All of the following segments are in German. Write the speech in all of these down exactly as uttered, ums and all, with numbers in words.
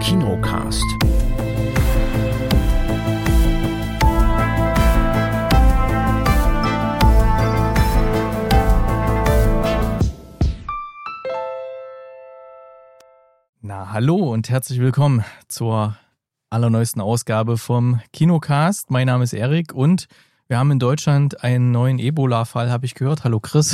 Kinocast. Na, hallo und herzlich willkommen zur allerneuesten Ausgabe vom Kinocast. Mein Name ist Erik und wir haben in Deutschland einen neuen Ebola-Fall, habe ich gehört. Hallo Chris.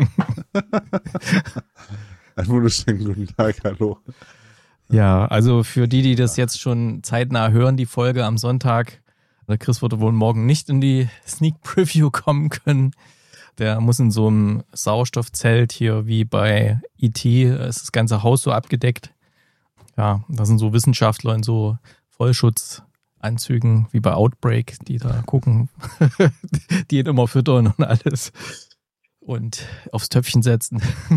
Einen wunderschönen guten Tag, hallo. Ja, also für die, die das jetzt schon zeitnah hören, die Folge am Sonntag, der Chris wird wohl morgen nicht in die Sneak Preview kommen können. Der muss in so einem Sauerstoffzelt hier wie bei E T, da ist das ganze Haus so abgedeckt. Ja, da sind so Wissenschaftler in so Vollschutzanzügen wie bei Outbreak, die da gucken, die ihn immer füttern und alles und aufs Töpfchen setzen.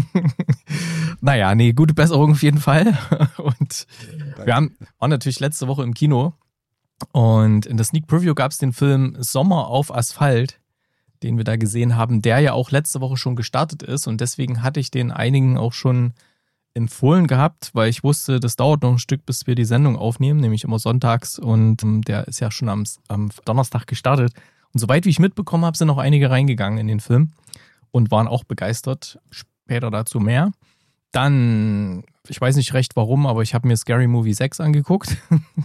Naja, nee, gute Besserung auf jeden Fall. Und wir haben, waren natürlich letzte Woche im Kino und in der Sneak Preview gab es den Film Sommer auf Asphalt, den wir da gesehen haben, der ja auch letzte Woche schon gestartet ist und deswegen hatte ich den einigen auch schon empfohlen gehabt, weil ich wusste, das dauert noch ein Stück, bis wir die Sendung aufnehmen, nämlich immer sonntags und der ist ja schon am, am Donnerstag gestartet. Und soweit wie ich mitbekommen habe, sind auch einige reingegangen in den Film und waren auch begeistert. Später dazu mehr. Dann, ich weiß nicht recht warum, aber ich habe mir Scary Movie sechs angeguckt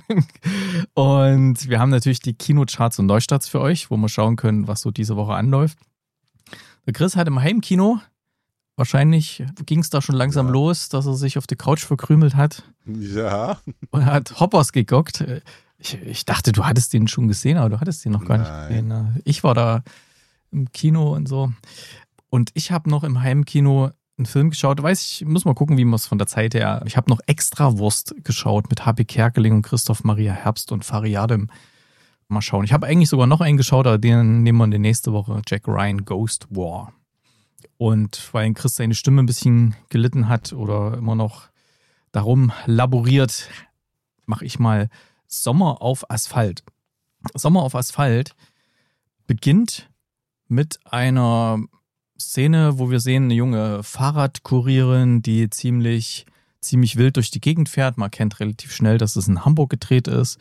und wir haben natürlich die Kinocharts und Neustarts für euch, wo wir schauen können, was so diese Woche anläuft. Der Chris hat im Heimkino wahrscheinlich ging es da schon langsam ja. los, dass er sich auf die Couch verkrümelt hat. Ja. Und hat Hoppers geguckt. Ich, ich dachte, du hattest den schon gesehen, aber du hattest den noch gar Nein. nicht gesehen. Ich war da im Kino und so. Und ich habe noch im Heimkino einen Film geschaut. Weiß ich, muss mal gucken, wie man es von der Zeit her. Ich habe noch Extrawurst geschaut mit H B Kerkeling und Christoph Maria Herbst und Fariadim. Mal schauen. Ich habe eigentlich sogar noch einen geschaut, aber den nehmen wir in die nächste Woche. Jack Ryan, Ghost War. Und weil Chris seine Stimme ein bisschen gelitten hat oder immer noch darum laboriert, mache ich mal Sommer auf Asphalt. Sommer auf Asphalt beginnt mit einer Szene, wo wir sehen, eine junge Fahrradkurierin, die ziemlich, ziemlich wild durch die Gegend fährt. Man erkennt relativ schnell, dass es in Hamburg gedreht ist.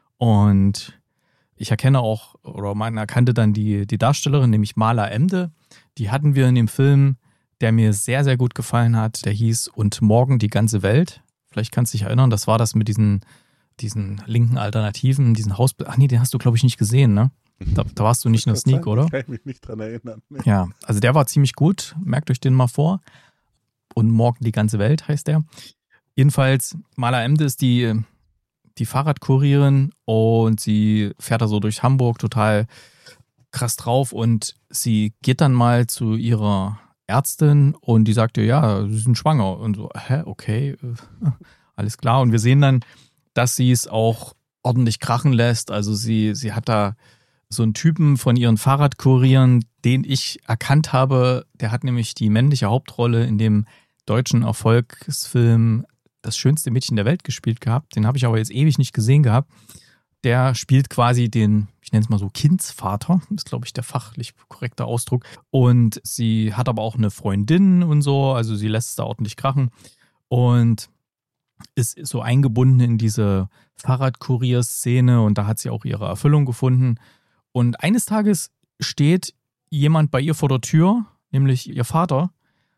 Und ich erkenne auch, oder man erkannte dann die, die Darstellerin, nämlich Mala Emde. Die hatten wir in dem Film, der mir sehr, sehr gut gefallen hat. Der hieß Und morgen die ganze Welt. Vielleicht kannst du dich erinnern, das war das mit diesen, diesen linken Alternativen, diesen Haus... Ach nee, den hast du, glaube ich, nicht gesehen, ne? Da, da warst du nicht in der Sneak, oder? Ich kann mich nicht dran erinnern. Nee. Ja, also der war ziemlich gut. Merkt euch den mal vor. Und morgen die ganze Welt heißt der. Jedenfalls, Mala Emde ist die, die Fahrradkurierin und sie fährt da so durch Hamburg total krass drauf und sie geht dann mal zu ihrer Ärztin und die sagt ihr, ja, sie sind schwanger. Und so, hä, okay, alles klar. Und wir sehen dann, dass sie es auch ordentlich krachen lässt. Also sie, sie hat da so einen Typen von ihren Fahrradkurieren, den ich erkannt habe. Der hat nämlich die männliche Hauptrolle in dem deutschen Erfolgsfilm Das schönste Mädchen der Welt gespielt gehabt. Den habe ich aber jetzt ewig nicht gesehen gehabt. Der spielt quasi den, ich nenne es mal so, Kindsvater. Das ist, glaube ich, der fachlich korrekte Ausdruck. Und sie hat aber auch eine Freundin und so. Also sie lässt es da ordentlich krachen. Und ist so eingebunden in diese Fahrradkurierszene. Und da hat sie auch ihre Erfüllung gefunden. Und eines Tages steht jemand bei ihr vor der Tür, nämlich ihr Vater.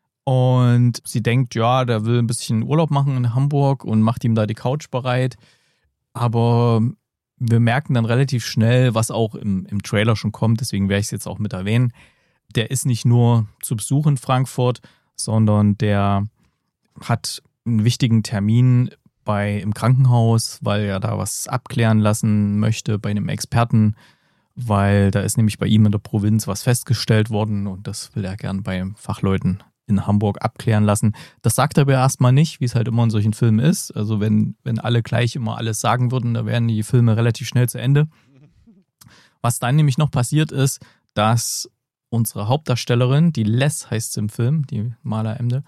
Und sie denkt, ja, der will ein bisschen Urlaub machen in Hamburg und macht ihm da die Couch bereit. Aber wir merken dann relativ schnell, was auch im, im Trailer schon kommt, deswegen werde ich es jetzt auch mit erwähnen. Der ist nicht nur zu Besuch in Frankfurt, sondern der hat einen wichtigen Termin bei, im Krankenhaus, weil er da was abklären lassen möchte bei einem Experten, weil da ist nämlich bei ihm in der Provinz was festgestellt worden und das will er gern bei Fachleuten in Hamburg abklären lassen. Das sagt er aber erstmal nicht, wie es halt immer in solchen Filmen ist. Also wenn, wenn alle gleich immer alles sagen würden, da wären die Filme relativ schnell zu Ende. Was dann nämlich noch passiert ist, dass unsere Hauptdarstellerin, die Les heißt sie im Film, die Mala Emde,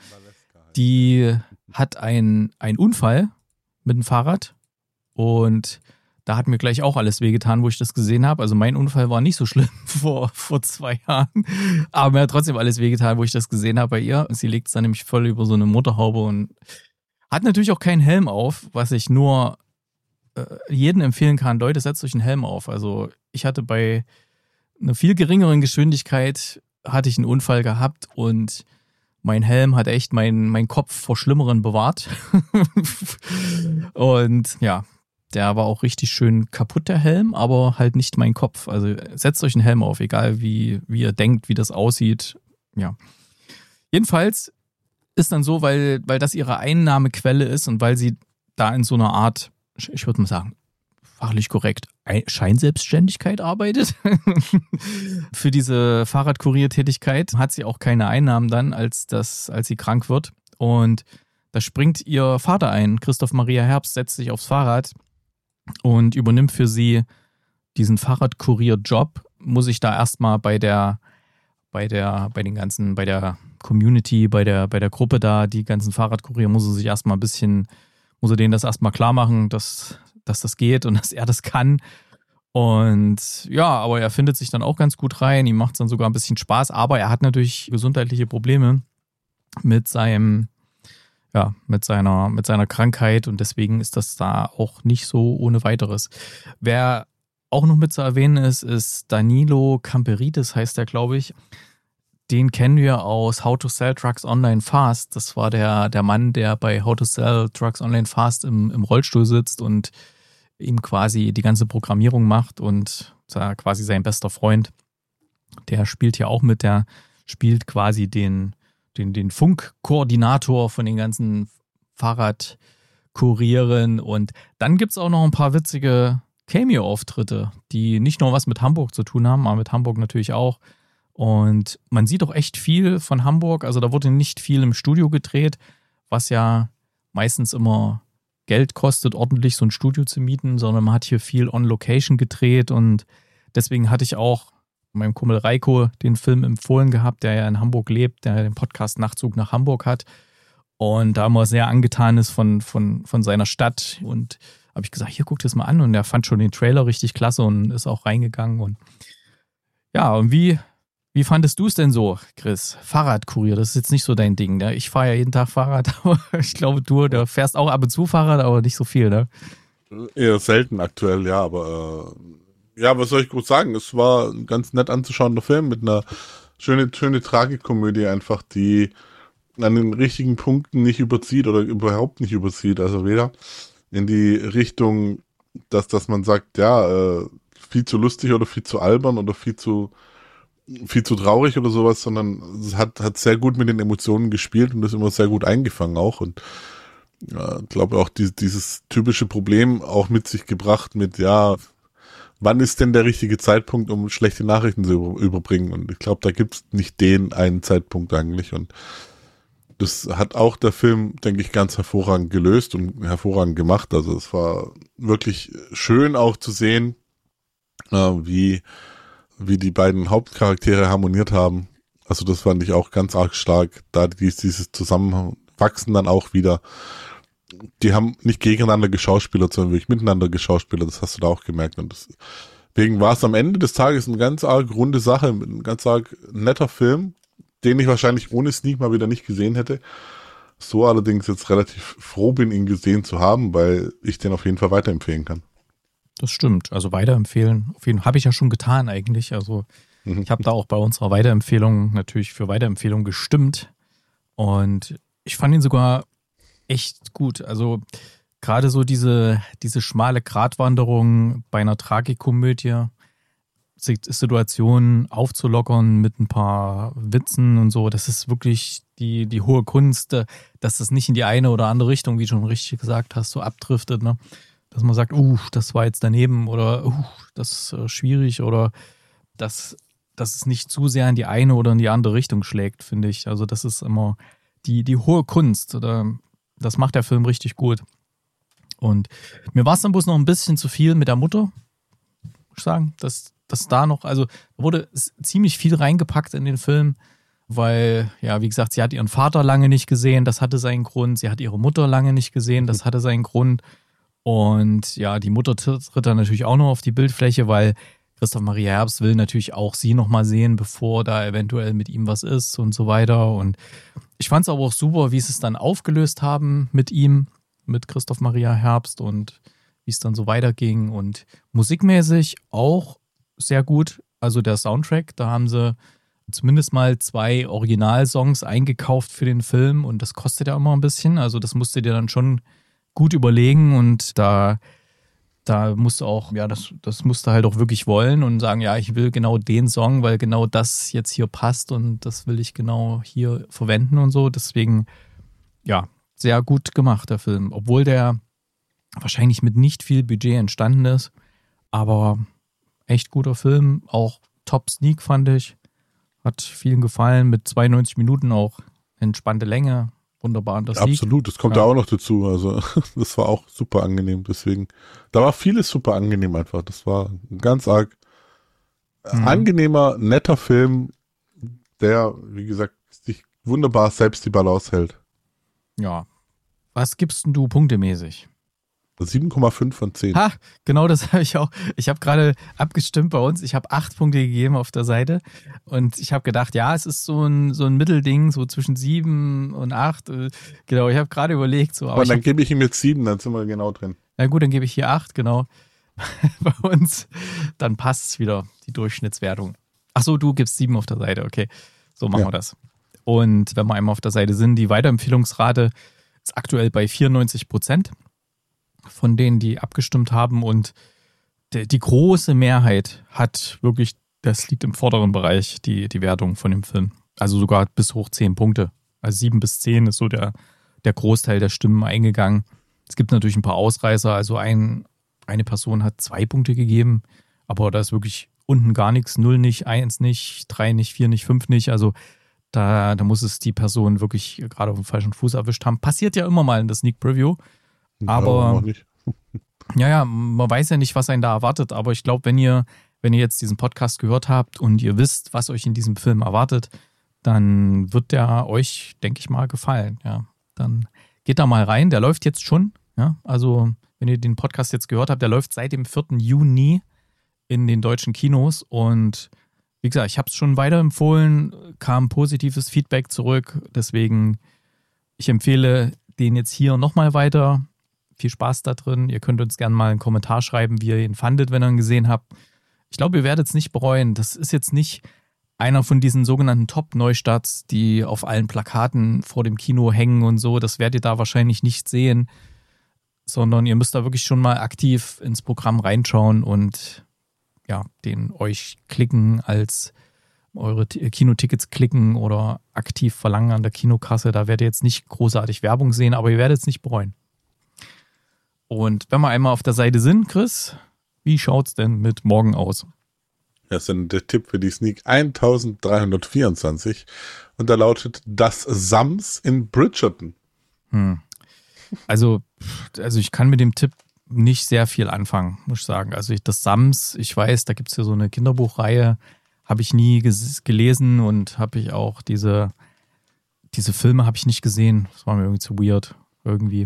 die hat einen Unfall mit dem Fahrrad und da hat mir gleich auch alles wehgetan, wo ich das gesehen habe. Also mein Unfall war nicht so schlimm vor, vor zwei Jahren. Aber mir hat trotzdem alles wehgetan, wo ich das gesehen habe bei ihr. Sie legt es dann nämlich voll über so eine Motorhaube und hat natürlich auch keinen Helm auf, was ich nur äh, jedem empfehlen kann, Leute, setzt euch einen Helm auf. Also ich hatte bei einer viel geringeren Geschwindigkeit hatte ich einen Unfall gehabt und mein Helm hat echt meinen mein Kopf vor Schlimmeren bewahrt. Und ja, der war auch richtig schön kaputt, der Helm, aber halt nicht mein Kopf. Also setzt euch einen Helm auf, egal wie, wie ihr denkt, wie das aussieht. Ja. Jedenfalls ist dann so, weil, weil das ihre Einnahmequelle ist und weil sie da in so einer Art, ich würde mal sagen, fachlich korrekt, Scheinselbstständigkeit arbeitet. Für diese Fahrradkuriertätigkeit hat sie auch keine Einnahmen dann, als, das, als sie krank wird. Und da springt ihr Vater ein. Christoph Maria Herbst setzt sich aufs Fahrrad und übernimmt für sie diesen Fahrradkurierjob. Muss ich da erstmal bei der, bei der, bei den ganzen, bei der Community, bei der, bei der Gruppe da, die ganzen Fahrradkurier, muss er sich erstmal ein bisschen, muss er denen das erstmal klar machen, dass dass das geht und dass er das kann. Und ja, aber er findet sich dann auch ganz gut rein. Ihm macht es dann sogar ein bisschen Spaß. Aber er hat natürlich gesundheitliche Probleme mit seinem, ja, mit seiner, mit seiner Krankheit. Und deswegen ist das da auch nicht so ohne weiteres. Wer auch noch mit zu erwähnen ist, ist Danilo Camperidis, heißt er, glaube ich. Den kennen wir aus How to Sell Drugs Online Fast. Das war der, der Mann, der bei How to Sell Drugs Online Fast im, im Rollstuhl sitzt und ihm quasi die ganze Programmierung macht und quasi sein bester Freund. Der spielt hier auch mit, der spielt quasi den, den, den Funkkoordinator von den ganzen Fahrradkurieren. Und dann gibt es auch noch ein paar witzige Cameo-Auftritte, die nicht nur was mit Hamburg zu tun haben, aber mit Hamburg natürlich auch. Und man sieht auch echt viel von Hamburg. Also da wurde nicht viel im Studio gedreht, was ja meistens immer Geld kostet, ordentlich so ein Studio zu mieten, sondern man hat hier viel on Location gedreht. Und deswegen hatte ich auch meinem Kumpel Reiko den Film empfohlen gehabt, der ja in Hamburg lebt, der den Podcast Nachtzug nach Hamburg hat und da immer sehr angetan ist von, von, von seiner Stadt. Und habe ich gesagt, hier, guck das mal an. Und er fand schon den Trailer richtig klasse und ist auch reingegangen. Und ja, und wie... Wie fandest du es denn so, Chris? Fahrradkurier, das ist jetzt nicht so dein Ding, ne? Ich fahre ja jeden Tag Fahrrad, aber ich glaube, du, du fährst auch ab und zu Fahrrad, aber nicht so viel, ne? Eher selten aktuell, ja, aber äh, ja, was soll ich gut sagen? Es war ein ganz nett anzuschauender Film mit einer schönen, schöne Tragikomödie einfach, die an den richtigen Punkten nicht überzieht oder überhaupt nicht überzieht. Also weder in die Richtung, dass, dass man sagt, ja, äh, viel zu lustig oder viel zu albern oder viel zu viel zu traurig oder sowas, sondern es hat, hat sehr gut mit den Emotionen gespielt und das immer sehr gut eingefangen auch und ich ja, glaube auch die, dieses typische Problem auch mit sich gebracht mit, ja, wann ist denn der richtige Zeitpunkt, um schlechte Nachrichten zu über, überbringen und ich glaube, da gibt es nicht den einen Zeitpunkt eigentlich und das hat auch der Film, denke ich, ganz hervorragend gelöst und hervorragend gemacht, also es war wirklich schön auch zu sehen, äh, wie wie die beiden Hauptcharaktere harmoniert haben. Also das fand ich auch ganz arg stark. Da dieses Zusammenwachsen dann auch wieder. Die haben nicht gegeneinander geschauspielert, sondern wirklich miteinander geschauspielert. Das hast du da auch gemerkt. Und deswegen war es am Ende des Tages eine ganz arg runde Sache, ein ganz arg netter Film, den ich wahrscheinlich ohne Sneak mal wieder nicht gesehen hätte. So allerdings jetzt relativ froh bin, ihn gesehen zu haben, weil ich den auf jeden Fall weiterempfehlen kann. Das stimmt. Also weiterempfehlen, auf jeden Fall habe ich ja schon getan eigentlich. Also mhm. ich habe da auch bei unserer Weiterempfehlung natürlich für Weiterempfehlung gestimmt. Und ich fand ihn sogar echt gut. Also gerade so diese, diese schmale Gratwanderung bei einer Tragikomödie, Situationen aufzulockern mit ein paar Witzen und so, das ist wirklich die, die hohe Kunst, dass das nicht in die eine oder andere Richtung, wie du schon richtig gesagt hast, so abdriftet, ne? Dass man sagt, uh, das war jetzt daneben oder uh, das ist äh, schwierig oder dass, dass es nicht zu sehr in die eine oder in die andere Richtung schlägt, finde ich. Also das ist immer die, die hohe Kunst. Oder, das macht der Film richtig gut. Und mir war es dann bloß noch ein bisschen zu viel mit der Mutter, muss ich sagen, dass, dass da noch, also da wurde ziemlich viel reingepackt in den Film, weil, ja, wie gesagt, sie hat ihren Vater lange nicht gesehen, das hatte seinen Grund. Sie hat ihre Mutter lange nicht gesehen, das hatte seinen Grund. Und ja, die Mutter tritt dann natürlich auch noch auf die Bildfläche, weil Christoph Maria Herbst will natürlich auch sie nochmal sehen, bevor da eventuell mit ihm was ist und so weiter. Und ich fand es aber auch super, wie sie es dann aufgelöst haben mit ihm, mit Christoph Maria Herbst und wie wie es dann so weiterging. Und musikmäßig auch sehr gut. Also der Soundtrack, da haben sie zumindest mal zwei Originalsongs eingekauft für den Film und das kostet ja immer ein bisschen. Also das musst du dir dann schon gut überlegen und da, da musst du auch, ja, das, das musst du halt auch wirklich wollen und sagen, ja, ich will genau den Song, weil genau das jetzt hier passt und das will ich genau hier verwenden und so. Deswegen, ja, sehr gut gemacht, der Film. Obwohl der wahrscheinlich mit nicht viel Budget entstanden ist, aber echt guter Film. Auch Top Sneak fand ich. Hat vielen gefallen. Mit zweiundneunzig Minuten auch entspannte Länge. Wunderbar. Das Absolut, das kommt ja. da auch noch dazu. Also das war auch super angenehm. Deswegen, da war vieles super angenehm einfach. Das war ein ganz arg mhm. angenehmer, netter Film, der, wie gesagt, sich wunderbar selbst die Balance hält. Ja. Was gibst denn du punktemäßig? sieben Komma fünf von zehn. Ha, genau das habe ich auch. Ich habe gerade abgestimmt bei uns. Ich habe acht Punkte gegeben auf der Seite. Und ich habe gedacht, ja, es ist so ein, so ein Mittelding, so zwischen sieben und acht. Genau, ich habe gerade überlegt. So, aber, aber dann gebe ich ihm jetzt sieben, dann sind wir genau drin. Na gut, dann gebe ich hier acht, genau. Bei uns. Dann passt es wieder, die Durchschnittswertung. Ach so, du gibst sieben auf der Seite. Okay, so machen ja. wir das. Und wenn wir einmal auf der Seite sind, die Weiterempfehlungsrate ist aktuell bei vierundneunzig Prozent. Von denen, die abgestimmt haben und die, die große Mehrheit hat wirklich, das liegt im vorderen Bereich, die, die Wertung von dem Film. Also sogar bis hoch zehn Punkte. Also sieben bis zehn ist so der, der Großteil der Stimmen eingegangen. Es gibt natürlich ein paar Ausreißer, also ein, eine Person hat zwei Punkte gegeben, aber da ist wirklich unten gar nichts, null nicht, eins nicht, drei nicht, vier nicht, fünf nicht, also da, da muss es die Person wirklich gerade auf dem falschen Fuß erwischt haben. Passiert ja immer mal in der Sneak Preview. Aber ja, ja, ja, man weiß ja nicht, was einen da erwartet, aber ich glaube, wenn ihr, wenn ihr jetzt diesen Podcast gehört habt und ihr wisst, was euch in diesem Film erwartet, dann wird der euch, denke ich mal, gefallen. Ja, dann geht da mal rein. Der läuft jetzt schon. Ja, also wenn ihr den Podcast jetzt gehört habt, der läuft seit dem vierten Juni in den deutschen Kinos und wie gesagt, ich habe es schon weiterempfohlen, kam positives Feedback zurück, deswegen ich empfehle den jetzt hier nochmal weiter. Viel Spaß da drin. Ihr könnt uns gerne mal einen Kommentar schreiben, wie ihr ihn fandet, wenn ihr ihn gesehen habt. Ich glaube, ihr werdet es nicht bereuen. Das ist jetzt nicht einer von diesen sogenannten Top-Neustarts, die auf allen Plakaten vor dem Kino hängen und so. Das werdet ihr da wahrscheinlich nicht sehen, sondern ihr müsst da wirklich schon mal aktiv ins Programm reinschauen und ja, den euch klicken, als eure Kinotickets klicken oder aktiv verlangen an der Kinokasse. Da werdet ihr jetzt nicht großartig Werbung sehen, aber ihr werdet es nicht bereuen. Und wenn wir einmal auf der Seite sind, Chris, wie schaut's denn mit morgen aus? Das ist dann der Tipp für die Sneak eintausenddreihundertvierundzwanzig und da lautet das Sams in Bridgerton. Hm. Also, also ich kann mit dem Tipp nicht sehr viel anfangen, muss ich sagen. Also ich, das Sams, ich weiß, da gibt es ja so eine Kinderbuchreihe, habe ich nie ges- gelesen und habe ich auch diese, diese Filme habe ich nicht gesehen. Das war mir irgendwie zu weird, irgendwie.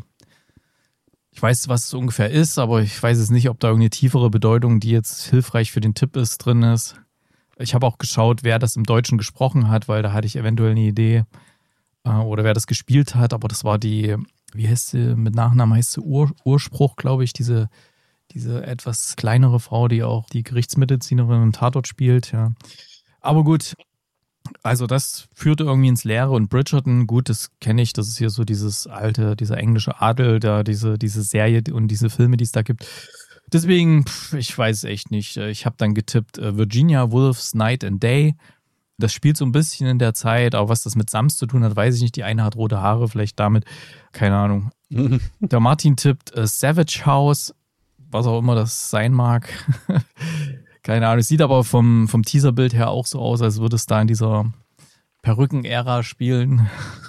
Ich weiß, was es ungefähr ist, aber ich weiß es nicht, ob da irgendeine tiefere Bedeutung, die jetzt hilfreich für den Tipp ist, drin ist. Ich habe auch geschaut, wer das im Deutschen gesprochen hat, weil da hatte ich eventuell eine Idee. Oder wer das gespielt hat, aber das war die, wie heißt sie, mit Nachnamen heißt sie Ur, Urspruch, glaube ich, diese, diese etwas kleinere Frau, die auch die Gerichtsmedizinerin im Tatort spielt, ja. Aber gut, also das führte irgendwie ins Leere und Bridgerton, gut, das kenne ich, das ist hier so dieses alte, dieser englische Adel, da diese, diese Serie und diese Filme, die es da gibt. Deswegen, pff, ich weiß es echt nicht. Ich habe dann getippt Virginia Woolf's Night and Day. Das spielt so ein bisschen in der Zeit, aber was das mit Sams zu tun hat, weiß ich nicht. Die eine hat rote Haare, vielleicht damit, keine Ahnung. Der Martin tippt äh, Savage House, was auch immer das sein mag. Keine Ahnung, es sieht aber vom, vom Teaserbild her auch so aus, als würde es da in dieser Perücken-Ära spielen.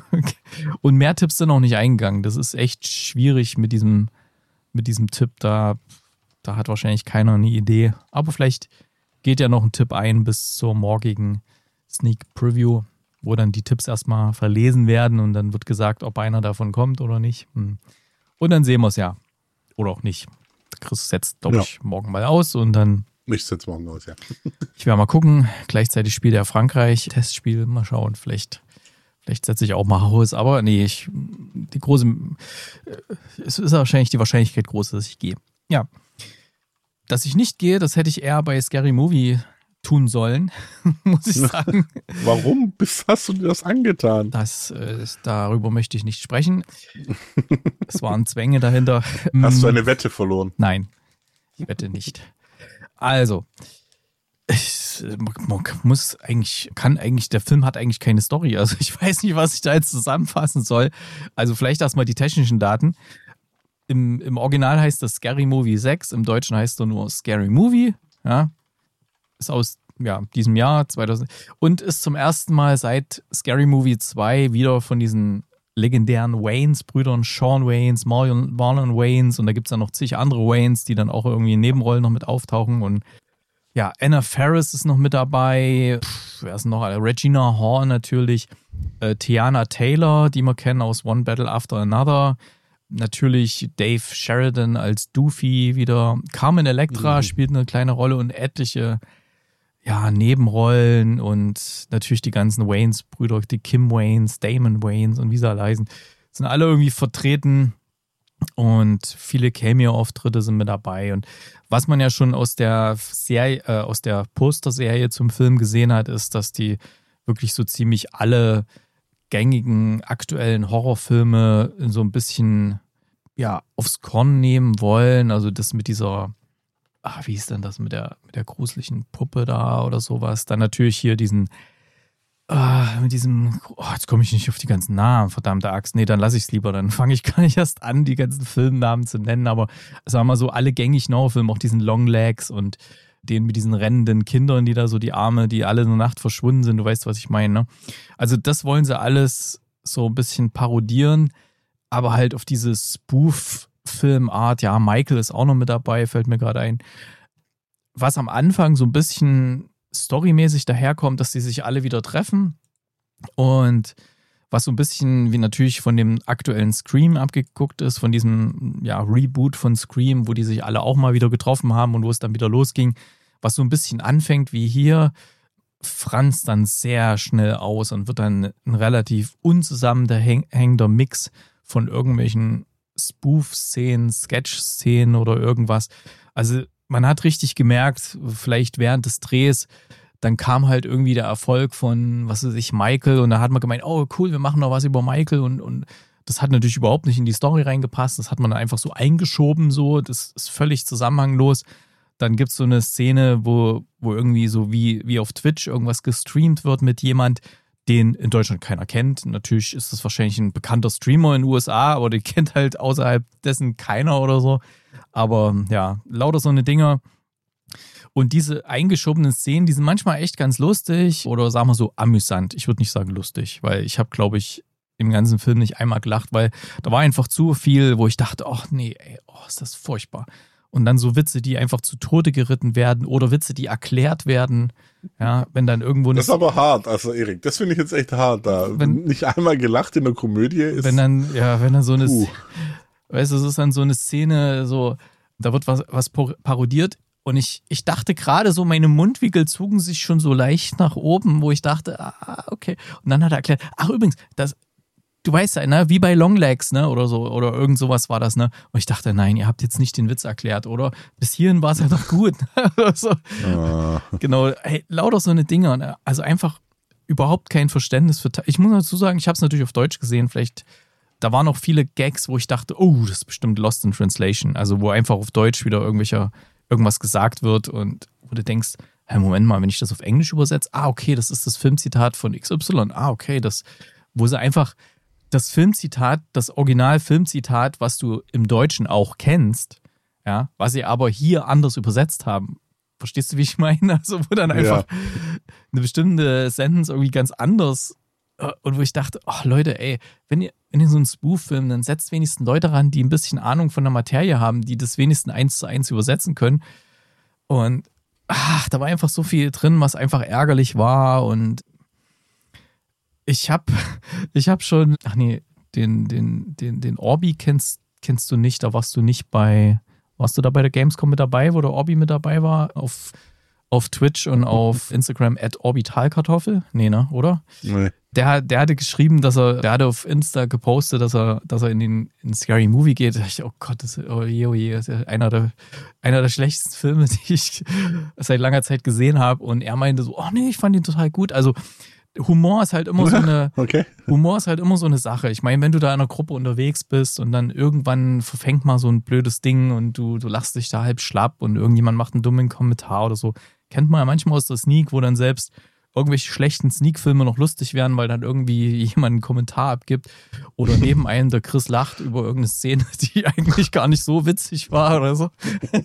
Und mehr Tipps sind noch nicht eingegangen. Das ist echt schwierig mit diesem, mit diesem Tipp. Da, da hat wahrscheinlich keiner eine Idee. Aber vielleicht geht ja noch ein Tipp ein bis zur morgigen Sneak Preview, wo dann die Tipps erstmal verlesen werden und dann wird gesagt, ob einer davon kommt oder nicht. Und dann sehen wir es ja. Oder auch nicht. Chris setzt, glaube ich, ja. morgen mal aus und dann Ich setze morgen aus, ja. Ich werde mal gucken. Gleichzeitig spielt er Frankreich. Testspiel, mal schauen. Vielleicht, vielleicht setze ich auch mal aus. Aber nee, ich, die große, es ist wahrscheinlich die Wahrscheinlichkeit groß, dass ich gehe. Ja. Dass ich nicht gehe, das hätte ich eher bei Scary Movie tun sollen, muss ich sagen. Warum Bis hast du dir das angetan? Das, äh, darüber möchte ich nicht sprechen. Es waren Zwänge dahinter. Hast du eine Wette verloren? Nein, ich wette nicht. Also, ich muss eigentlich, kann eigentlich, der Film hat eigentlich keine Story. Also ich weiß nicht, was ich da jetzt zusammenfassen soll. Also vielleicht erstmal die technischen Daten. Im, Im Original heißt das Scary Movie sechs, im Deutschen heißt er nur Scary Movie. Ja. Ist aus ja, diesem Jahr zweitausend und ist zum ersten Mal seit Scary Movie zwei wieder von diesen legendären Wayans-Brüdern, Sean Wayans, Marlon, Marlon Wayans, und da gibt es dann noch zig andere Wayans, die dann auch irgendwie in Nebenrollen noch mit auftauchen. Und ja, Anna Faris ist noch mit dabei. Pff, wer ist noch? Regina Hall natürlich. Äh, Tiana Taylor, die wir kennen aus One Battle After Another. Natürlich Dave Sheridan als Doofy wieder. Carmen Electra mhm. spielt eine kleine Rolle und etliche ja, Nebenrollen und natürlich die ganzen Wayans-Brüder, die Kim Wayans, Damon Wayans und wie sie alle heißen, sind alle irgendwie vertreten und viele Cameo-Auftritte sind mit dabei. Und was man ja schon aus der Serie, äh, aus der Poster-Serie zum Film gesehen hat, ist, dass die wirklich so ziemlich alle gängigen aktuellen Horrorfilme so ein bisschen ja, aufs Korn nehmen wollen. Also das mit dieser, ah, wie hieß denn das, mit der, mit der gruseligen Puppe da oder sowas. Dann natürlich hier diesen, ah, mit diesem, oh, jetzt komme ich nicht auf die ganzen Namen, verdammte Axt. Nee, dann lasse ich es lieber. Dann fange ich gar nicht erst an, die ganzen Filmnamen zu nennen. Aber sagen wir mal so, alle gängigen Horrorfilme, auch diesen Longlegs und den mit diesen rennenden Kindern, die da so die Arme, die alle in der Nacht verschwunden sind, du weißt, was ich meine, ne? Also das wollen sie alles so ein bisschen parodieren, aber halt auf diese Spoof-Filmart. Ja, Michael ist auch noch mit dabei, fällt mir gerade ein. Was am Anfang so ein bisschen storymäßig daherkommt, dass die sich alle wieder treffen und was so ein bisschen wie natürlich von dem aktuellen Scream abgeguckt ist, von diesem ja, Reboot von Scream, wo die sich alle auch mal wieder getroffen haben und wo es dann wieder losging, was so ein bisschen anfängt wie hier, franzt dann sehr schnell aus und wird dann ein relativ unzusammenhängender Mix von irgendwelchen Spoof-Szenen, Sketch-Szenen oder irgendwas. Also man hat richtig gemerkt, vielleicht während des Drehs, dann kam halt irgendwie der Erfolg von, was weiß ich, Michael, und da hat man gemeint, oh cool, wir machen noch was über Michael, und, und das hat natürlich überhaupt nicht in die Story reingepasst, das hat man dann einfach so eingeschoben, so, das ist völlig zusammenhanglos. Dann gibt es so eine Szene, wo, wo irgendwie so wie, wie auf Twitch irgendwas gestreamt wird mit jemand, den in Deutschland keiner kennt. Natürlich ist das wahrscheinlich ein bekannter Streamer in den U S A, aber den kennt halt außerhalb dessen keiner oder so. Aber ja, lauter so eine Dinger. Und diese eingeschobenen Szenen, die sind manchmal echt ganz lustig oder sagen wir so amüsant. Ich würde nicht sagen lustig, weil ich habe, glaube ich, im ganzen Film nicht einmal gelacht, weil da war einfach zu viel, wo ich dachte, ach nee, ey, oh, ist das furchtbar. Und dann so Witze, die einfach zu Tode geritten werden oder Witze, die erklärt werden. Ja, wenn dann irgendwo... Das ist aber hart, also Erik, das finde ich jetzt echt hart da. Wenn, nicht einmal gelacht in der Komödie ist... Wenn dann, ja, wenn dann so eine... Uh. Weißt du, es ist dann so eine Szene, so, da wird was, was parodiert. Und ich, ich dachte gerade so, meine Mundwinkel zogen sich schon so leicht nach oben, wo ich dachte, ah, okay. Und dann hat er erklärt, ach übrigens, das, du weißt ja, ne, wie bei Longlegs, ne, oder so, oder irgend sowas war das, ne. Und ich dachte, nein, ihr habt jetzt nicht den Witz erklärt, oder? Bis hierhin war es ja doch gut. so. ah. Genau, hey, lauter so eine Dinger, ne? Also einfach überhaupt kein Verständnis für, ich muss dazu sagen, ich habe es natürlich auf Deutsch gesehen, vielleicht, da waren noch viele Gags, wo ich dachte, oh, das ist bestimmt Lost in Translation, also wo einfach auf Deutsch wieder irgendwelcher irgendwas gesagt wird und wo du denkst, hey, Moment mal, wenn ich das auf Englisch übersetze, ah, okay, das ist das Filmzitat von X Y, ah, okay, das, wo sie einfach das Filmzitat, das Original-Filmzitat, was du im Deutschen auch kennst, ja, was sie aber hier anders übersetzt haben. Verstehst du, wie ich meine? Also, wo dann einfach ja. eine bestimmte Sentence irgendwie ganz anders und wo ich dachte, ach Leute, ey, wenn ihr, wenn ihr so einen Spoof-Film, dann setzt wenigstens Leute ran, die ein bisschen Ahnung von der Materie haben, die das wenigstens eins zu eins übersetzen können. Und ach, da war einfach so viel drin, was einfach ärgerlich war. Und ich hab, ich hab schon, ach nee, den, den, den, den Orbi kennst, kennst du nicht, da warst du nicht bei, warst du da bei der Gamescom mit dabei, wo der Orbi mit dabei war, auf auf Twitch und auf Instagram at orbitalkartoffel. Nee, ne, oder? Nee. Der, der hatte geschrieben, dass er, der hatte auf Insta gepostet, dass er, dass er in den in Scary Movie geht. Ich, oh Gott, das oh je, oh je, das ist einer der, einer der schlechtesten Filme, die ich seit langer Zeit gesehen habe. Und er meinte so, oh nee, ich fand ihn total gut. Also Humor ist halt immer so eine, okay. Humor ist halt immer so eine Sache. Ich meine, wenn du da in einer Gruppe unterwegs bist und dann irgendwann verfängt mal so ein blödes Ding und du, du lachst dich da halb schlapp und irgendjemand macht einen dummen Kommentar oder so, kennt man ja manchmal aus der Sneak, wo dann selbst irgendwelche schlechten Sneak-Filme noch lustig werden, weil dann irgendwie jemand einen Kommentar abgibt oder neben einem der Chris lacht über irgendeine Szene, die eigentlich gar nicht so witzig war oder so.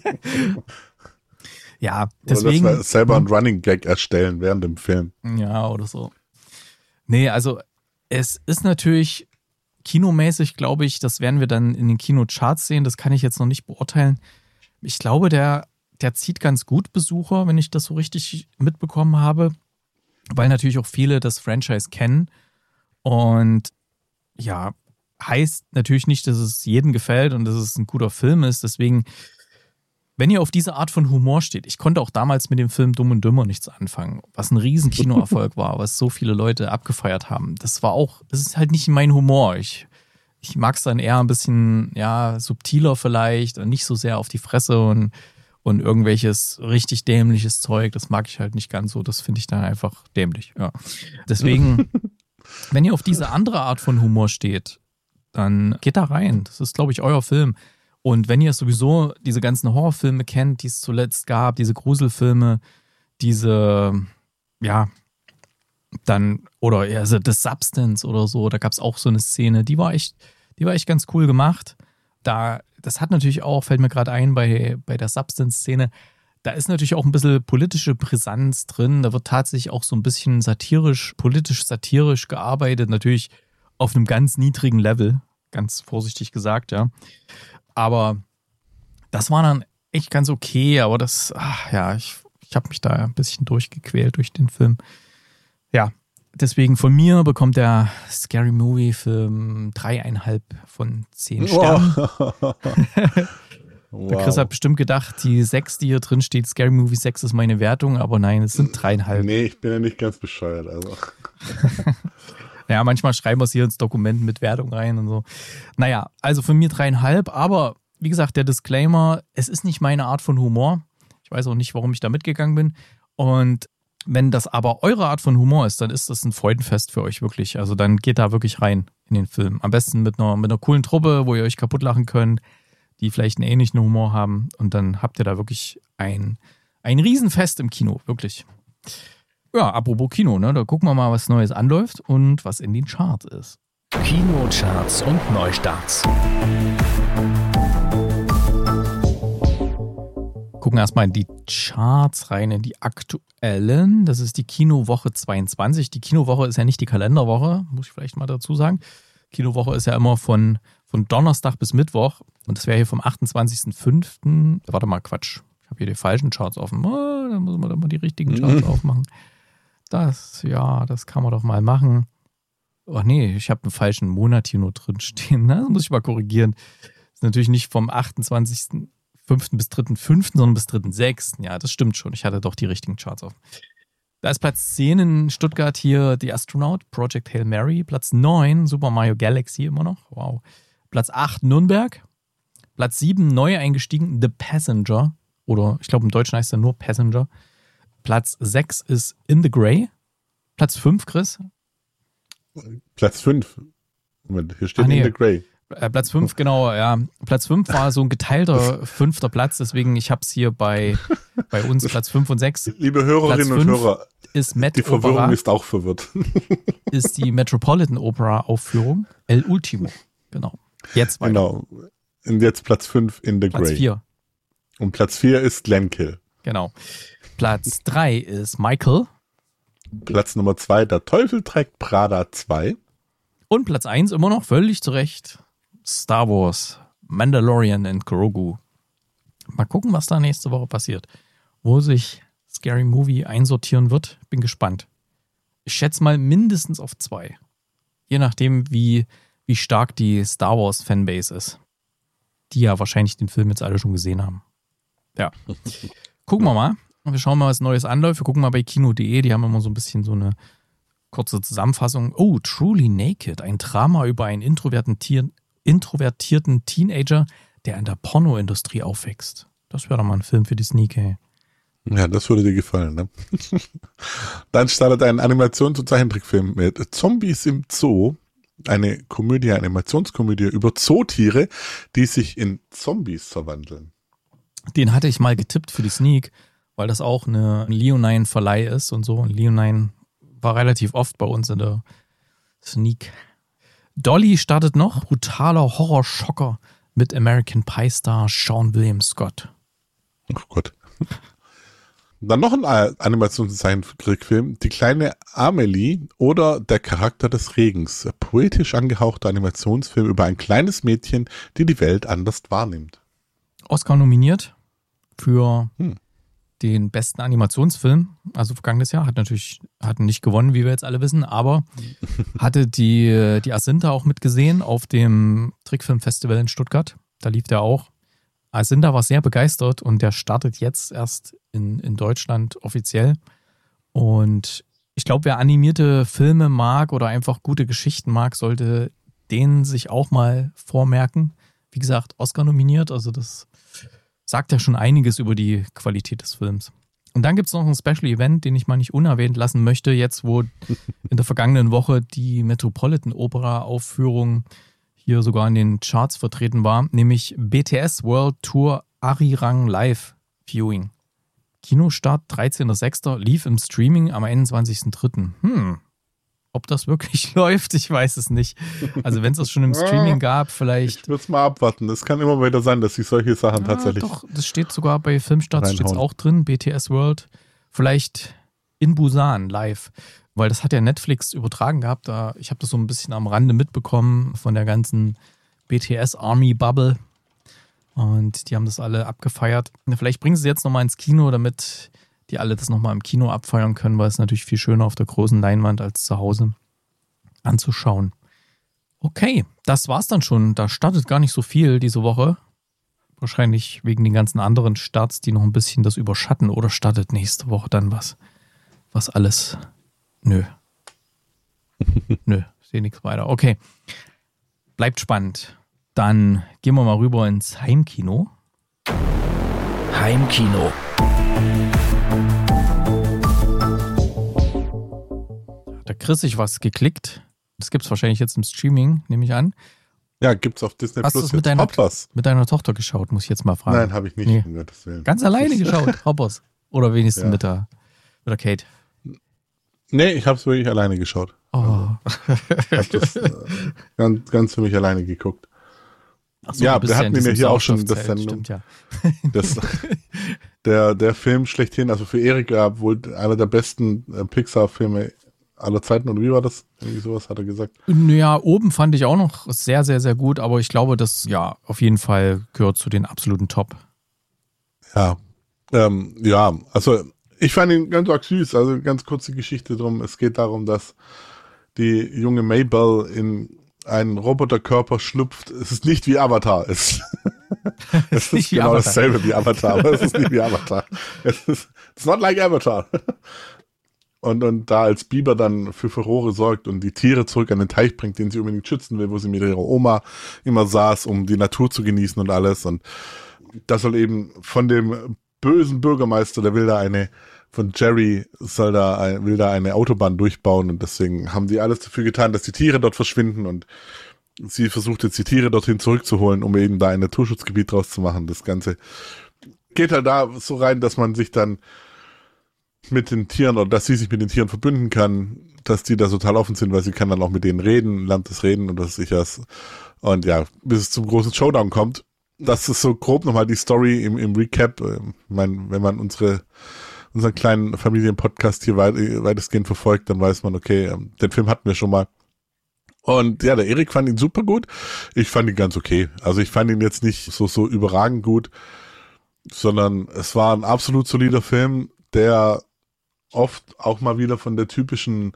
Ja, deswegen. Oder das selber einen Running Gag erstellen während dem Film. Ja, oder so. Nee, also es ist natürlich kinomäßig, glaube ich, das werden wir dann in den Kinocharts sehen, das kann ich jetzt noch nicht beurteilen. Ich glaube, der, der zieht ganz gut Besucher, wenn ich das so richtig mitbekommen habe, weil natürlich auch viele das Franchise kennen und ja, heißt natürlich nicht, dass es jedem gefällt und dass es ein guter Film ist, deswegen, wenn ihr auf diese Art von Humor steht, ich konnte auch damals mit dem Film Dumm und Dümmer nichts anfangen, was ein riesen Kinoerfolg war, was so viele Leute abgefeiert haben. Das war auch, das ist halt nicht mein Humor. Ich, ich mag es dann eher ein bisschen, ja, subtiler vielleicht und nicht so sehr auf die Fresse und, und irgendwelches richtig dämliches Zeug. Das mag ich halt nicht ganz so. Das finde ich dann einfach dämlich, ja. Deswegen, wenn ihr auf diese andere Art von Humor steht, dann geht da rein. Das ist, glaube ich, euer Film. Und wenn ihr sowieso diese ganzen Horrorfilme kennt, die es zuletzt gab, diese Gruselfilme, diese, ja, dann, oder also The Substance oder so, da gab es auch so eine Szene, die war echt, die war echt ganz cool gemacht. Da, das hat natürlich auch, fällt mir gerade ein, bei, bei der Substance-Szene, da ist natürlich auch ein bisschen politische Brisanz drin. Da wird tatsächlich auch so ein bisschen satirisch, politisch satirisch gearbeitet, natürlich auf einem ganz niedrigen Level, ganz vorsichtig gesagt, ja. Aber das war dann echt ganz okay, aber das, ach ja, ich, ich habe mich da ein bisschen durchgequält durch den Film. Ja, deswegen von mir bekommt der Scary Movie Film dreieinhalb von zehn Sternen. Wow. Der Chris hat bestimmt gedacht, die sechs, die hier drin steht, Scary Movie sechs ist meine Wertung, aber nein, es sind dreieinhalb. Nee, ich bin ja nicht ganz bescheuert, also. Ja, manchmal schreiben wir es hier ins Dokument mit Wertung rein und so. Naja, also von mir dreieinhalb, aber wie gesagt, der Disclaimer, es ist nicht meine Art von Humor. Ich weiß auch nicht, warum ich da mitgegangen bin. Und wenn das aber eure Art von Humor ist, dann ist das ein Freudenfest für euch wirklich. Also dann geht da wirklich rein in den Film. Am besten mit einer, mit einer coolen Truppe, wo ihr euch kaputt lachen könnt, die vielleicht einen ähnlichen Humor haben. Und dann habt ihr da wirklich ein, ein Riesenfest im Kino, wirklich. Ja, apropos Kino, ne? Da gucken wir mal, was Neues anläuft und was in den Charts ist. Kinocharts und Neustarts. Gucken erstmal in die Charts rein, in die aktuellen. Das ist die Kinowoche zweiundzwanzig. Die Kinowoche ist ja nicht die Kalenderwoche, muss ich vielleicht mal dazu sagen. Kinowoche ist ja immer von, von Donnerstag bis Mittwoch. Und das wäre hier vom achtundzwanzigsten fünften Warte mal, Quatsch. Ich habe hier die falschen Charts offen. Oh, da muss man doch mal die richtigen Charts aufmachen. Das, ja, das kann man doch mal machen. Ach nee, ich habe einen falschen Monat hier nur drin stehen. Ne? Das muss ich mal korrigieren. Das ist natürlich nicht vom achtundzwanzigsten fünften bis dritten fünften, sondern bis dritten sechsten Ja, das stimmt schon. Ich hatte doch die richtigen Charts auf. Da ist Platz zehn in Stuttgart hier The Astronaut, Project Hail Mary. Platz neun Super Mario Galaxy immer noch. Wow. Platz acht Nürnberg. Platz sieben neu eingestiegen The Passenger. Oder ich glaube im Deutschen heißt er nur Passenger. Platz sechs ist In the Grey. Platz fünf, Chris? Platz fünf. Moment, hier steht ah, nee. In the Grey. Platz fünf, genau, ja. Platz fünf war so ein geteilter fünfter Platz, deswegen ich habe es hier bei, bei uns Platz fünf und sechs. Liebe Hörerinnen und Hörer, ist Met die Verwirrung Opera, ist auch verwirrt. Ist die Metropolitan Opera Aufführung El Ultimo, genau. Jetzt weiter. Genau. Und jetzt Platz fünf In the Platz Grey. vier. Und Platz vier ist Glenkill. Genau. Platz drei ist Michael. Platz Nummer zwei Der Teufel trägt Prada zwei. Und Platz eins immer noch völlig zu Recht Star Wars, Mandalorian and Grogu. Mal gucken, was da nächste Woche passiert. Wo sich Scary Movie einsortieren wird. Bin gespannt. Ich schätze mal mindestens auf zwei. Je nachdem, wie, wie stark die Star Wars Fanbase ist. Die ja wahrscheinlich den Film jetzt alle schon gesehen haben. Ja. Gucken wir mal. Wir schauen mal, was Neues anläuft. Wir gucken mal bei kino punkt de. Die haben immer so ein bisschen so eine kurze Zusammenfassung. Oh, Truly Naked. Ein Drama über einen introvertierten, introvertierten Teenager, der in der Pornoindustrie aufwächst. Das wäre doch mal ein Film für die Sneak, ey. Ja, das würde dir gefallen, ne? Dann startet ein Animations- und Zeichentrickfilm mit Zombies im Zoo. Eine Komödie, eine Animationskomödie über Zootiere, die sich in Zombies verwandeln. Den hatte ich mal getippt für die Sneak, weil das auch eine Leonine-Verleih ist und so. Und Leonine war relativ oft bei uns in der Sneak. Dolly startet noch. Brutaler Horrorschocker mit American Pie-Star Sean William Scott. Oh Gott. Dann noch ein Animations- und Zeichentrickfilm, Die kleine Amelie oder Der Charakter des Regens. Ein poetisch angehauchter Animationsfilm über ein kleines Mädchen, die die Welt anders wahrnimmt. Oscar nominiert für Hm. den besten Animationsfilm, also vergangenes Jahr, hat natürlich hat nicht gewonnen, wie wir jetzt alle wissen, aber hatte die, die Asinta auch mitgesehen auf dem Trickfilmfestival in Stuttgart. Da lief der auch. Asinta war sehr begeistert und der startet jetzt erst in, in Deutschland offiziell. Und ich glaube, wer animierte Filme mag oder einfach gute Geschichten mag, sollte den sich auch mal vormerken. Wie gesagt, Oscar nominiert, also das sagt ja schon einiges über die Qualität des Films. Und dann gibt es noch ein Special Event, den ich mal nicht unerwähnt lassen möchte, jetzt wo in der vergangenen Woche die Metropolitan Opera Aufführung hier sogar in den Charts vertreten war, nämlich B T S World Tour Arirang Live Viewing. Kinostart dreizehnter sechster lief im Streaming am einundzwanzigsten dritten Hm, ob das wirklich läuft, ich weiß es nicht. Also wenn es das schon im Streaming gab, vielleicht... Ich würde es mal abwarten. Es kann immer wieder sein, dass sich solche Sachen ja, tatsächlich... Doch, das steht sogar bei Filmstarts steht's reinhauen. auch drin, B T S World. Vielleicht in Busan live. Weil das hat ja Netflix übertragen gehabt. Da, ich habe das so ein bisschen am Rande mitbekommen von der ganzen B T S-Army-Bubble. Und die haben das alle abgefeiert. Vielleicht bringen sie jetzt nochmal ins Kino, damit die alle das nochmal im Kino abfeiern können, weil es natürlich viel schöner auf der großen Leinwand als zu Hause anzuschauen. Okay, das war's dann schon. Da startet gar nicht so viel diese Woche. Wahrscheinlich wegen den ganzen anderen Starts, die noch ein bisschen das überschatten. Oder startet nächste Woche dann was? Was alles... Nö. Nö, sehe nichts weiter. Okay. Bleibt spannend. Dann gehen wir mal rüber ins Heimkino. Heimkino. Hat der Chris sich was geklickt? Das gibt es wahrscheinlich jetzt im Streaming, nehme ich an. Ja, gibt's auf Disney Hast du Plus es mit jetzt. deiner, Hoppers. mit deiner Tochter geschaut, muss ich jetzt mal fragen. Nein, habe ich nicht. Nee. Um Gottes Willen. Ganz alleine geschaut, Hoppers. Oder wenigstens Ja. mit, der, mit der Kate. Nee, ich habe es wirklich alleine geschaut. Oh. Ich habe das äh, ganz, ganz für mich alleine geguckt. Ach so, Ja, du bist wir hatten in ihn ja diesem hier auch schon, das Sauerstoffzelt, Sendung. stimmt, ja. Das, der, der Film schlechthin, also für Erik, ja, wohl einer der besten äh, Pixar-Filme aller Zeiten, oder wie war das? Irgendwie sowas hat er gesagt. Ja, oben fand ich auch noch sehr, sehr, sehr gut, aber ich glaube, das ja auf jeden Fall gehört zu den absoluten Top. Ja, ähm, ja, also ich fand ihn ganz arg süß, also ganz kurze Geschichte drum. Es geht darum, dass die junge Mabel in einen Roboterkörper schlüpft. Es ist nicht wie Avatar. Es, es ist wie genau Avatar. dasselbe wie Avatar, aber es ist nicht wie Avatar. Es ist it's not like Avatar. Und, und da als Biber dann für Furore sorgt und die Tiere zurück an den Teich bringt, den sie unbedingt schützen will, wo sie mit ihrer Oma immer saß, um die Natur zu genießen und alles. Und das soll eben von dem bösen Bürgermeister, der will da eine, von Jerry soll da, ein, will da eine Autobahn durchbauen und deswegen haben die alles dafür getan, dass die Tiere dort verschwinden und sie versucht jetzt die Tiere dorthin zurückzuholen, um eben da ein Naturschutzgebiet draus zu machen. Das Ganze geht halt da so rein, dass man sich dann mit den Tieren oder dass sie sich mit den Tieren verbünden kann, dass die da total offen sind, weil sie kann dann auch mit denen reden, lernt das Reden und das ist was. Und ja, bis es zum großen Showdown kommt. Das ist so grob nochmal die Story im, im Recap. Ich meine, wenn man unsere, unseren kleinen Familienpodcast hier weit, weitestgehend verfolgt, dann weiß man, okay, den Film hatten wir schon mal. Und ja, der Erik fand ihn super gut. Ich fand ihn ganz okay. Also ich fand ihn jetzt nicht so, so überragend gut, sondern es war ein absolut solider Film, der oft auch mal wieder von der typischen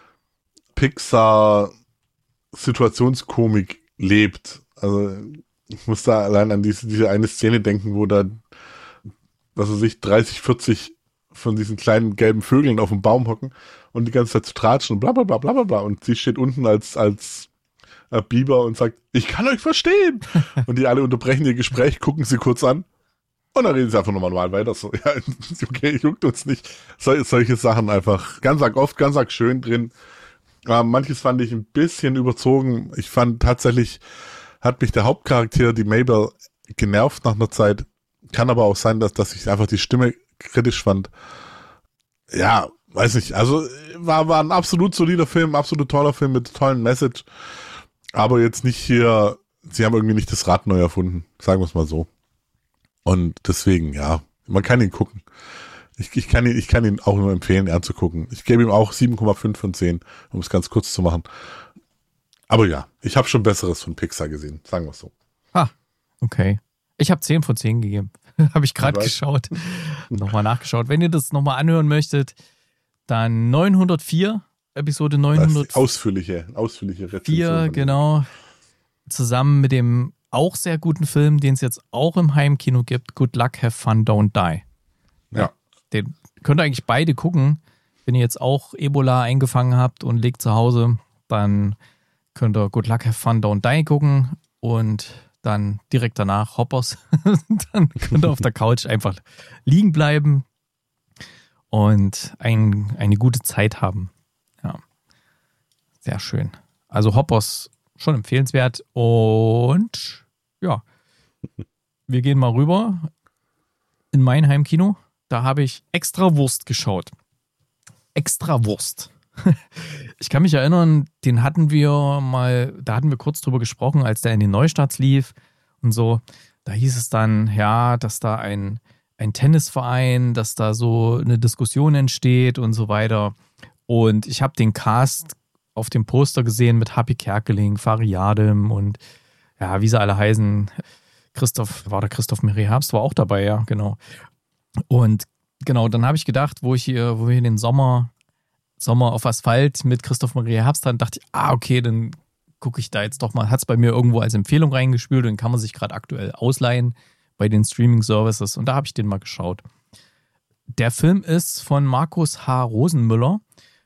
Pixar-Situationskomik lebt. Also ich muss da allein an diese, diese eine Szene denken, wo da, was weiß ich, dreißig, vierzig von diesen kleinen gelben Vögeln auf dem Baum hocken und die ganze Zeit zu tratschen und bla bla bla bla bla bla. Und sie steht unten als, als äh, Biber und sagt, ich kann euch verstehen. Und die alle unterbrechen ihr Gespräch, gucken sie kurz an und dann reden sie einfach nochmal normal weiter. So, ja, okay, juckt uns nicht. Sol solche Sachen einfach ganz arg oft, ganz arg schön drin. Äh, manches fand ich ein bisschen überzogen. Ich fand tatsächlich, hat mich der Hauptcharakter, die Mabel, genervt nach einer Zeit. Kann aber auch sein, dass, dass ich einfach die Stimme kritisch fand. Ja, weiß nicht. Also war, war ein absolut solider Film, absolut toller Film mit tollen Message. Aber jetzt nicht hier, sie haben irgendwie nicht das Rad neu erfunden. Sagen wir es mal so. Und deswegen, ja, man kann ihn gucken. Ich, ich, kann ihn, ich kann ihn auch nur empfehlen, ihn anzugucken. Ich gebe ihm auch sieben Komma fünf von zehn, um es ganz kurz zu machen. Aber ja, ich habe schon Besseres von Pixar gesehen. Sagen wir es so. Ah, okay. Ich habe zehn von zehn gegeben. Habe ich gerade geschaut. Nochmal nachgeschaut. Wenn ihr das nochmal anhören möchtet, dann neunhundertvier, Episode neunhundertvier. Ausführliche, ausführliche Rezension. Vier, genau. Zusammen mit dem auch sehr guten Film, den es jetzt auch im Heimkino gibt, Good Luck, Have Fun, Don't Die. Ja. Den könnt ihr eigentlich beide gucken. Wenn ihr jetzt auch Ebola eingefangen habt und liegt zu Hause, dann könnt ihr Good Luck, Have Fun, Don't Die gucken und dann direkt danach Hoppers. Dann könnt ihr auf der Couch einfach liegen bleiben und ein, eine gute Zeit haben. Ja, sehr schön. Also Hoppers schon empfehlenswert. Und ja, wir gehen mal rüber in mein Heimkino. Da habe ich Extra Wurst geschaut. Extra Wurst. Ich kann mich erinnern, den hatten wir mal, da hatten wir kurz drüber gesprochen, als der in den Neustarts lief und so. Da hieß es dann, ja, dass da ein, ein Tennisverein, dass da so eine Diskussion entsteht und so weiter. Und ich habe den Cast auf dem Poster gesehen mit Happy Kerkeling, Fariadim und ja, wie sie alle heißen. Christoph, war der Christoph Marie Herbst, war auch dabei, ja, genau. Und genau, dann habe ich gedacht, wo ich hier, wo wir in den Sommer Sommer auf Asphalt mit Christoph Maria Herbst, dann dachte ich, ah, okay, dann gucke ich da jetzt doch mal. Hat es bei mir irgendwo als Empfehlung reingespült und den kann man sich gerade aktuell ausleihen bei den Streaming-Services und da habe ich den mal geschaut. Der Film ist von Markus H. Rosenmüller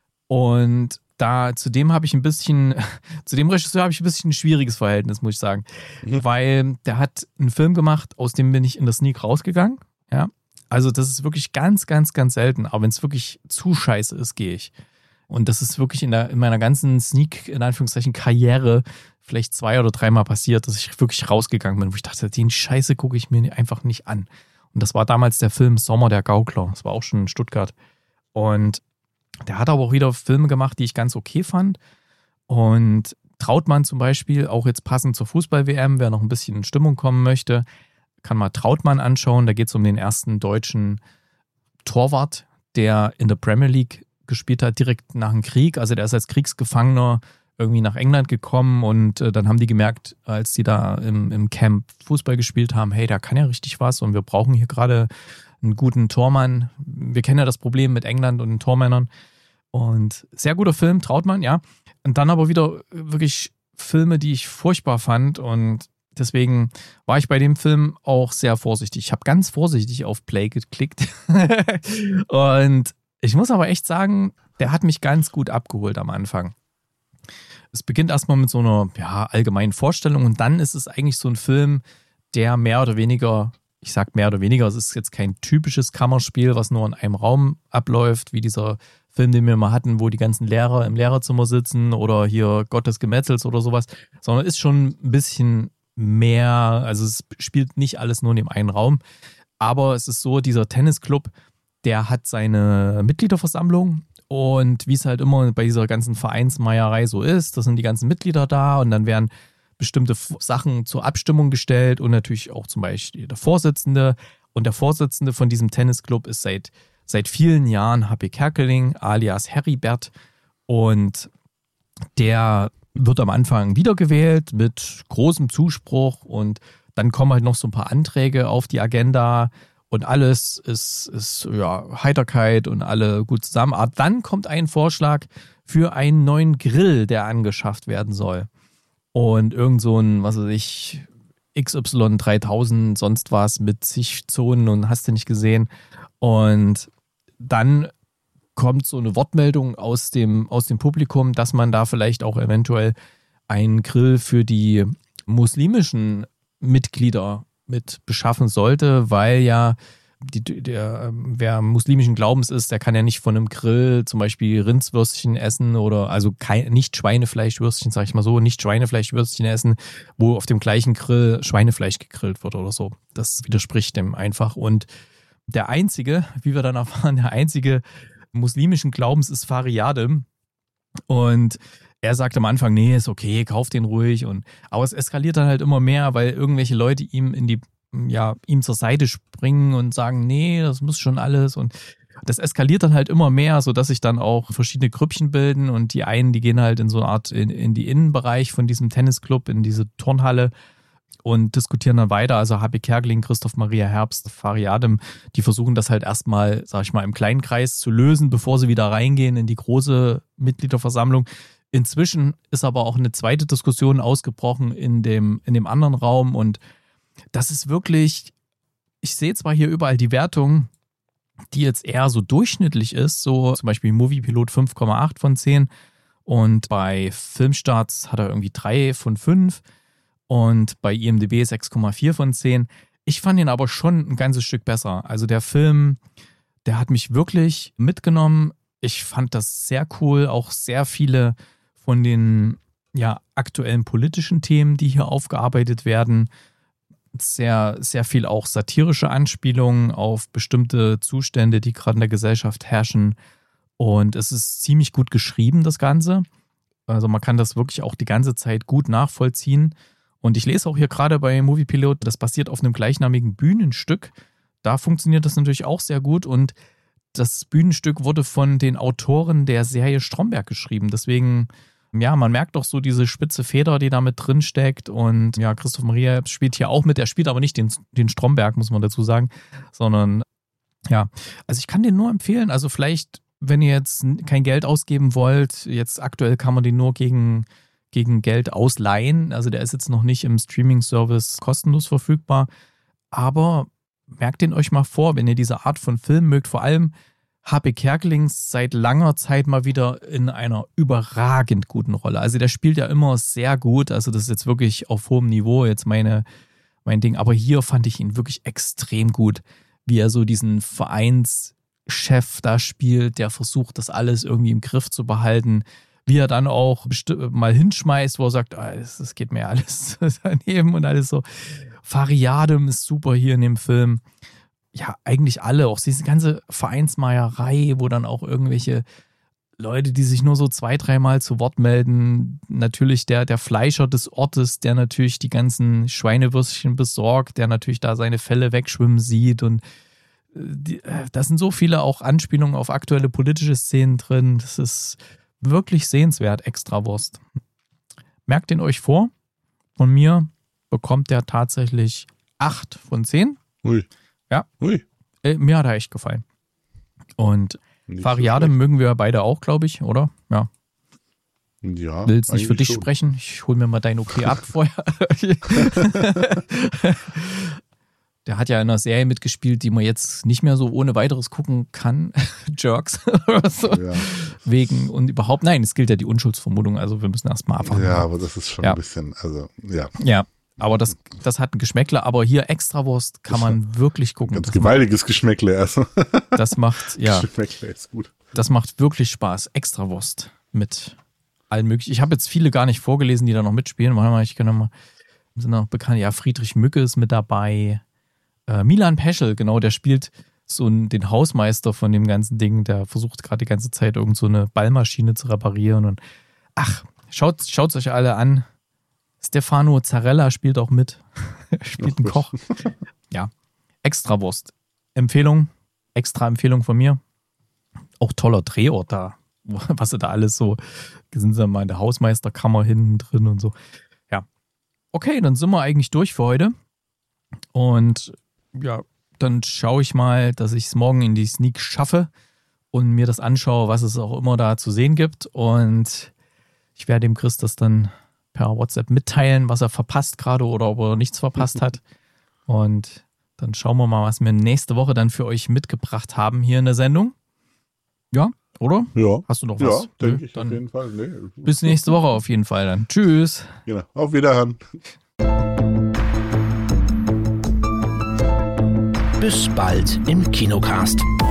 und da zu dem habe ich ein bisschen, zu dem Regisseur habe ich ein bisschen ein schwieriges Verhältnis, muss ich sagen. Mhm. Weil der hat einen Film gemacht, aus dem bin ich in der Sneak rausgegangen, ja. Also das ist wirklich ganz, ganz, ganz selten. Aber wenn es wirklich zu scheiße ist, gehe ich. Und das ist wirklich in, der, in meiner ganzen Sneak, in Anführungszeichen, Karriere vielleicht zwei oder dreimal passiert, dass ich wirklich rausgegangen bin, wo ich dachte, den Scheiße gucke ich mir einfach nicht an. Und das war damals der Film Sommer der Gaukler. Das war auch schon in Stuttgart. Und der hat aber auch wieder Filme gemacht, die ich ganz okay fand. Und Trautmann zum Beispiel, auch jetzt passend zur Fußball-W M, wer noch ein bisschen in Stimmung kommen möchte, kann mal Trautmann anschauen. Da geht es um den ersten deutschen Torwart, der in der Premier League gespielt hat, direkt nach dem Krieg. Also der ist als Kriegsgefangener irgendwie nach England gekommen und äh, dann haben die gemerkt, als die da im, im Camp Fußball gespielt haben, hey, da kann ja richtig was und wir brauchen hier gerade einen guten Tormann. Wir kennen ja das Problem mit England und den Tormännern. Und sehr guter Film, Trautmann, ja. Und dann aber wieder wirklich Filme, die ich furchtbar fand und deswegen war ich bei dem Film auch sehr vorsichtig. Ich habe ganz vorsichtig auf Play geklickt. Und ich muss aber echt sagen, der hat mich ganz gut abgeholt am Anfang. Es beginnt erstmal mit so einer ja, allgemeinen Vorstellung und dann ist es eigentlich so ein Film, der mehr oder weniger, ich sag mehr oder weniger, es ist jetzt kein typisches Kammerspiel, was nur in einem Raum abläuft, wie dieser Film, den wir mal hatten, wo die ganzen Lehrer im Lehrerzimmer sitzen oder hier Gott des Gemetzels oder sowas, sondern ist schon ein bisschen mehr, also es spielt nicht alles nur in dem einen Raum, aber es ist so, dieser Tennisclub, der hat seine Mitgliederversammlung und wie es halt immer bei dieser ganzen Vereinsmeierei so ist, da sind die ganzen Mitglieder da und dann werden bestimmte Sachen zur Abstimmung gestellt und natürlich auch zum Beispiel der Vorsitzende und der Vorsitzende von diesem Tennisclub ist seit, seit vielen Jahren H P Kerkeling alias Heribert und der wird am Anfang wiedergewählt mit großem Zuspruch und dann kommen halt noch so ein paar Anträge auf die Agenda und alles ist, ist ja, Heiterkeit und alle gut zusammen. Aber dann kommt ein Vorschlag für einen neuen Grill, der angeschafft werden soll. Und irgend so ein, was weiß ich, X Y dreitausend, sonst was mit zig Zonen und hast du nicht gesehen. Und dann kommt so eine Wortmeldung aus dem, aus dem Publikum, dass man da vielleicht auch eventuell einen Grill für die muslimischen Mitglieder mit beschaffen sollte, weil ja die, der, wer muslimischen Glaubens ist, der kann ja nicht von einem Grill zum Beispiel Rindswürstchen essen oder also kein, nicht Schweinefleischwürstchen, sag ich mal so, nicht Schweinefleischwürstchen essen, wo auf dem gleichen Grill Schweinefleisch gegrillt wird oder so. Das widerspricht dem einfach. Und der einzige, wie wir dann erfahren, der einzige muslimischen Glaubens ist Fariade. Und er sagt am Anfang, nee, ist okay, kauf den ruhig. Und, aber es eskaliert dann halt immer mehr, weil irgendwelche Leute ihm in die, ja, ihm zur Seite springen und sagen, nee, das muss schon alles. Und das eskaliert dann halt immer mehr, sodass sich dann auch verschiedene Grüppchen bilden. Und die einen, die gehen halt in so eine Art, in, in die Innenbereich von diesem Tennisclub, in diese Turnhalle und diskutieren dann weiter. Also H P Kerkeling, Christoph Maria Herbst, Fariadem, die versuchen das halt erstmal, sag ich mal, im kleinen Kreis zu lösen, bevor sie wieder reingehen in die große Mitgliederversammlung. Inzwischen ist aber auch eine zweite Diskussion ausgebrochen in dem, in dem anderen Raum und das ist wirklich, ich sehe zwar hier überall die Wertung, die jetzt eher so durchschnittlich ist, so zum Beispiel Moviepilot fünf Komma acht von zehn und bei Filmstarts hat er irgendwie drei von fünf und bei I M D B sechs Komma vier von zehn. Ich fand ihn aber schon ein ganzes Stück besser. Also der Film, der hat mich wirklich mitgenommen. Ich fand das sehr cool, auch sehr viele von den ja, aktuellen politischen Themen, die hier aufgearbeitet werden. Sehr, sehr viel auch satirische Anspielungen auf bestimmte Zustände, die gerade in der Gesellschaft herrschen. Und es ist ziemlich gut geschrieben, das Ganze. Also man kann das wirklich auch die ganze Zeit gut nachvollziehen. Und ich lese auch hier gerade bei Moviepilot, das basiert auf einem gleichnamigen Bühnenstück. Da funktioniert das natürlich auch sehr gut. Und das Bühnenstück wurde von den Autoren der Serie Stromberg geschrieben. Deswegen, ja, man merkt doch so diese spitze Feder, die da mit drin steckt. Und ja, Christoph Maria spielt hier auch mit. Er spielt aber nicht den, den Stromberg, muss man dazu sagen, sondern ja, also ich kann den nur empfehlen. Also vielleicht, wenn ihr jetzt kein Geld ausgeben wollt, jetzt aktuell kann man den nur gegen, gegen Geld ausleihen. Also der ist jetzt noch nicht im Streaming-Service kostenlos verfügbar. Aber merkt den euch mal vor, wenn ihr diese Art von Film mögt, vor allem H P Kerkelings seit langer Zeit mal wieder in einer überragend guten Rolle. Also der spielt ja immer sehr gut, also das ist jetzt wirklich auf hohem Niveau jetzt meine, mein Ding, aber hier fand ich ihn wirklich extrem gut, wie er so diesen Vereinschef da spielt, der versucht, das alles irgendwie im Griff zu behalten, wie er dann auch mal hinschmeißt, wo er sagt, ah, das geht mir alles daneben und alles so. Fariadem ist super hier in dem Film. Ja, eigentlich alle, auch diese ganze Vereinsmeierei, wo dann auch irgendwelche Leute, die sich nur so zwei, dreimal zu Wort melden, natürlich der, der Fleischer des Ortes, der natürlich die ganzen Schweinewürstchen besorgt, der natürlich da seine Felle wegschwimmen sieht und die, da sind so viele auch Anspielungen auf aktuelle politische Szenen drin, das ist wirklich sehenswert, Extrawurst. Merkt ihn euch vor, von mir bekommt der tatsächlich acht von zehn. Ui. Ja, Ui. Äh, mir hat er echt gefallen. Und nicht Fariade so mögen wir beide auch, glaube ich, oder? Ja. Ja. Willst nicht für dich schon. sprechen? Ich hole mir mal dein Okay ab vorher. Der hat ja in einer Serie mitgespielt, die man jetzt nicht mehr so ohne weiteres gucken kann. Jerks oder so. Ja. Wegen und überhaupt, nein, es gilt ja die Unschuldsvermutung, also wir müssen erstmal abwarten. Ja, aber das ist schon ja. ein bisschen, also, ja. Ja. Aber das, das hat ein Geschmäckle, aber hier Extrawurst kann man wirklich gucken. Ganz das gewaltiges macht, Geschmäckle erst. Das macht, ja. Geschmäckle ist gut. Das macht wirklich Spaß. Extrawurst mit allen möglichen. Ich habe jetzt viele gar nicht vorgelesen, die da noch mitspielen. Warte mal, ich kann mal, sind noch bekannt. Ja, Friedrich Mücke ist mit dabei. Äh, Milan Peschel, genau, der spielt so den Hausmeister von dem ganzen Ding. Der versucht gerade die ganze Zeit irgend so eine Ballmaschine zu reparieren. Und ach, schaut es euch alle an. Stefano Zarella spielt auch mit. Er spielt einen Koch. Ja, Extrawurst. Empfehlung, extra Empfehlung von mir. Auch toller Drehort da. Was sie da alles so, sind sie mal in der Hausmeisterkammer hinten drin und so. Ja. Okay, dann sind wir eigentlich durch für heute. Und ja, dann schaue ich mal, dass ich es morgen in die Sneak schaffe und mir das anschaue, was es auch immer da zu sehen gibt. Und ich werde dem Chris das dann per WhatsApp mitteilen, was er verpasst gerade oder ob er nichts verpasst hat. Und dann schauen wir mal, was wir nächste Woche dann für euch mitgebracht haben hier in der Sendung. Ja, oder? Ja. Hast du noch was? Ja, denke Nö, ich dann auf jeden Fall. Nee. bis nächste Woche auf jeden Fall dann. Tschüss. Genau. Auf Wiederhören. Bis bald im Kinocast.